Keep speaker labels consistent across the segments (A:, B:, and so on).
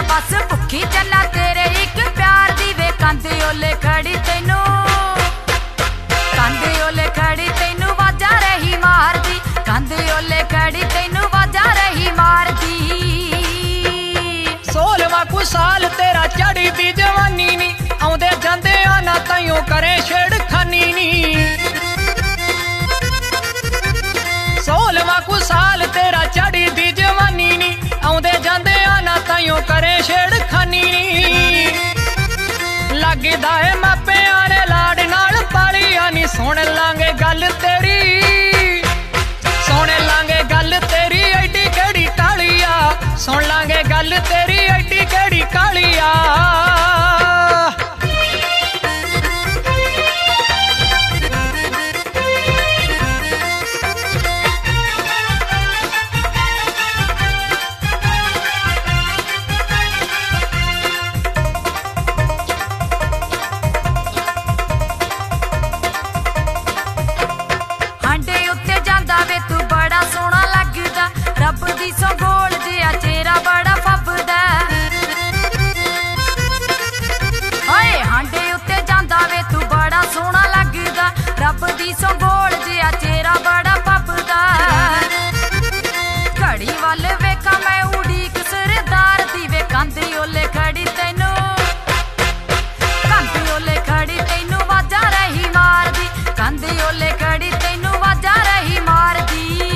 A: बस भुखी चला तेरे एक प्यार दी वे कांदे ओले खड़ी तैनू कांदे ओले खड़ी तैनू वाजा रही मारदी कांदे ओले खड़ी तैनू वाजा रही मारदी
B: 16वां कु साल तेरा चढ़ी दी जवानी नी आउंदे जांदे आना ताइयों करे छेड़खानी नी 16वां कु साल तेरा चढ़ी दी जवानी नी आउंदे जांदे आना ताइयों करे छेड़खानी नी लगदा है मापे आले लाड़ नाल पालिया नी सुन लांगे गल तेरी सुन लांगे गल तेरी एडी केड़ी कालिया सुन लांगे गल तेरी एडी केड़ी कालिया
A: रब दी सो गोल जिया चेहरा बड़ा फबदा हाय हांडे उत्ते जांदा वे तू बड़ा सोहना लगदा रब दी सो गोल जिया चेहरा बड़ा फबदा घड़ी वाल वेखा मैं उड़ीक सरदार दी वे कांदे ओले खड़ी तैनू कांदे ओले खड़ी तैनू वाजा रही मारदी कांदे ओले खड़ी तैनू वाजा रही मारदी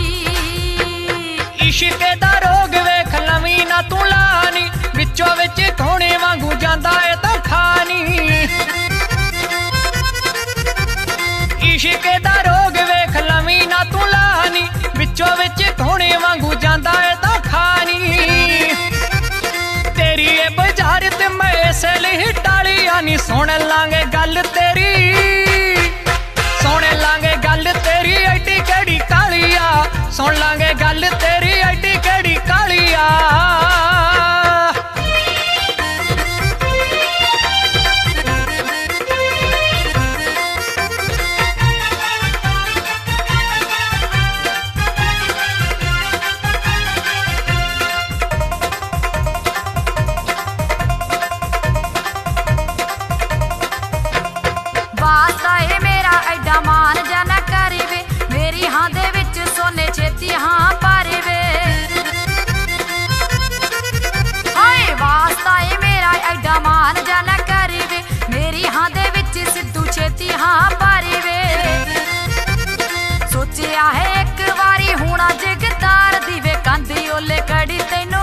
B: इश्के दा रोग वेख लवी ना तू लानी विचों विच धोने वांगू जांदा ए तां खानी इश्के दा रोग वेख लवी ना तू लानी विचों विच धोने वांगू जांदा ए तां खानी तेरी ए बजारत मैं इसल ही टालिया नी सुन लांगे गल तेरी सुन लांगे गल तेरी एडी केड़ी कालिया सुन लांगे गल तेरी एडी केड़ी कालिया
A: वास्ता है मेरा एडा मान जाना करे वे मेरी हां दे विच सोने छेती हां पारे वे हाय वास्ता है मेरा एडा मान जाना करे वे मेरी हां दे विच सिद्धू छेती हां पारे वे सोचिया है एक बारी हुणा जगतार दी वे कांदी ओले खड़ी तैनू